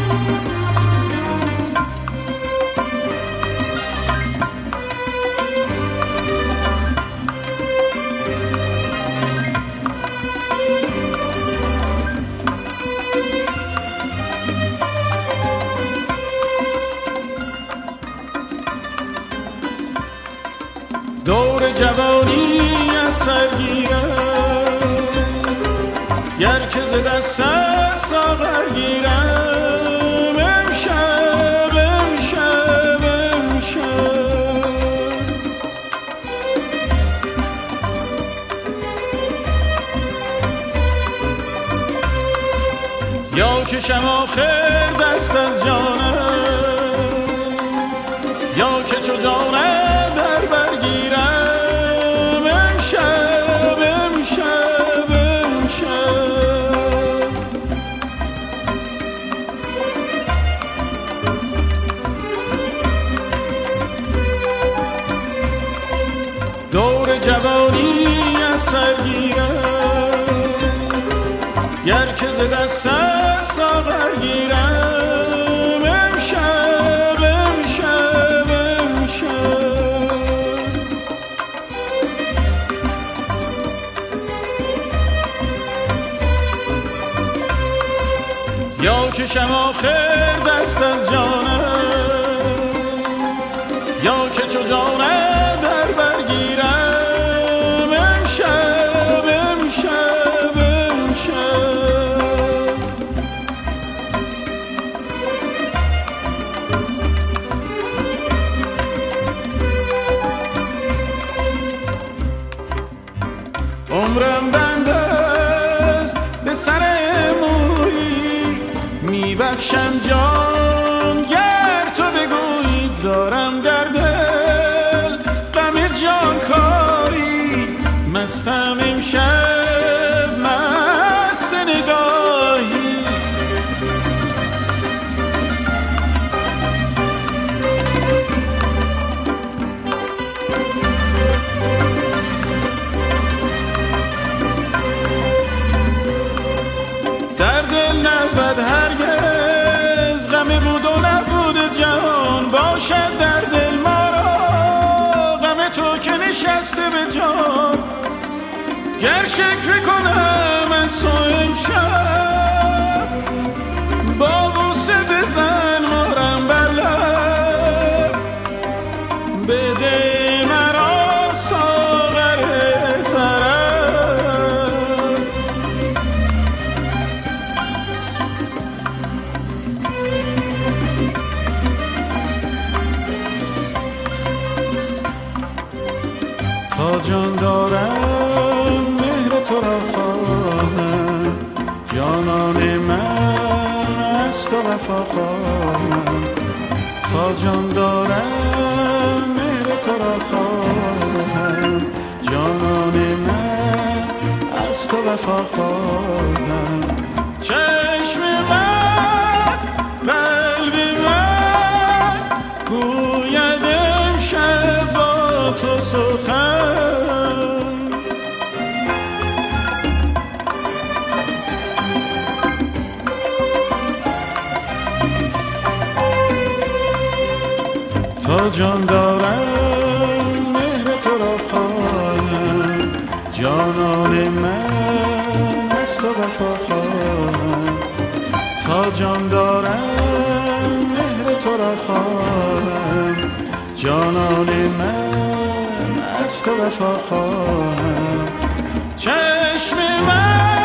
دور جوانی از سرگیرم، گر که ز دستت ساغر گیرم. امشب امشب امشب یا کشم آخر دست از جانم، یا که چو جانم در برگیرم. امشب امشب امشب دور جوانی از سرگیرم، گر که ز دستت ساغر گیرم. امشب امشب امشب یا کشم آخر دست از جانم، یا که چو جانم در برگیرم. امشب امشب امشب عمرم بنده است به سر مویی، میبخشم جان گر تو بگویی. دارم در دل غم جان کاری، مستم امشب مست نگاهی. در دل نبود هرگز غم بود و نبود جهان، باشد در دل ما را غم تو که نشسته به جان. گر شکر کنم از تو امشب، با بوسه بزن مارم بر لب. بده مرا ساغر طرب، تا جان دارم مهر تو را خواهم. جانان من از تو وفا خواهم. تا جان دارم مهر تو را خواهم. جانان من از تو وفا خواهم. چشم من قلب من گوید امشب با تو سخن. تا جان دارم مهر تو را خواهم. جانان من از تو وفا خواهم. تا جان دارم مهر تو را خواهم. جانان من از تو وفا خواهم. چشم من